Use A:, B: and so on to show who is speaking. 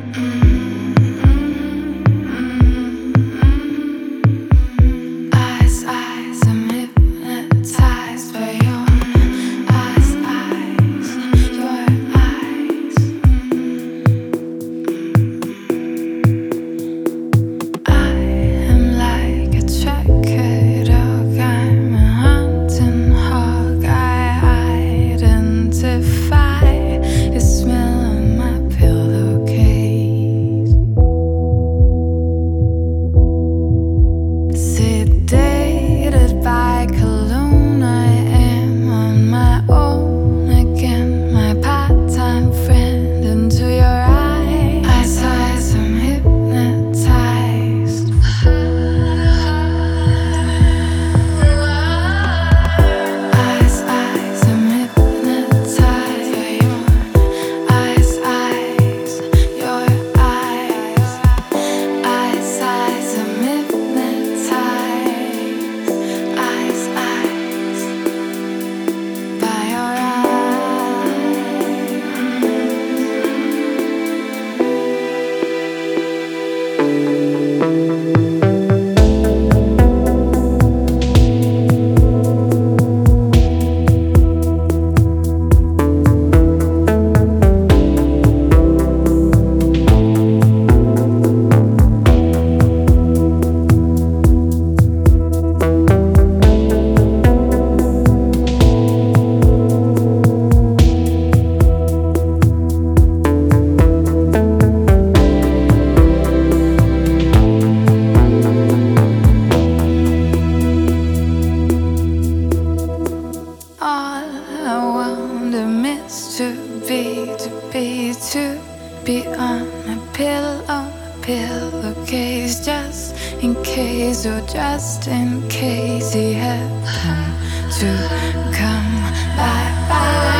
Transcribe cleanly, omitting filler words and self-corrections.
A: Eyes, I'm hypnotized by your eyes, your eyes. I am like a tracker dog, I'm a hunting hog. I identify the smell of my pillowcase. Sedated by cologne, I am on my own again. My part-time friend into your eyes, I'm hypnotized. Eyes, I'm hypnotized by your eyes, your eyes. Eyes, I'm hypnotized. Eyes, by your all I wonder miss to be on my pillowcase, just in case, or just in case he happened to come by.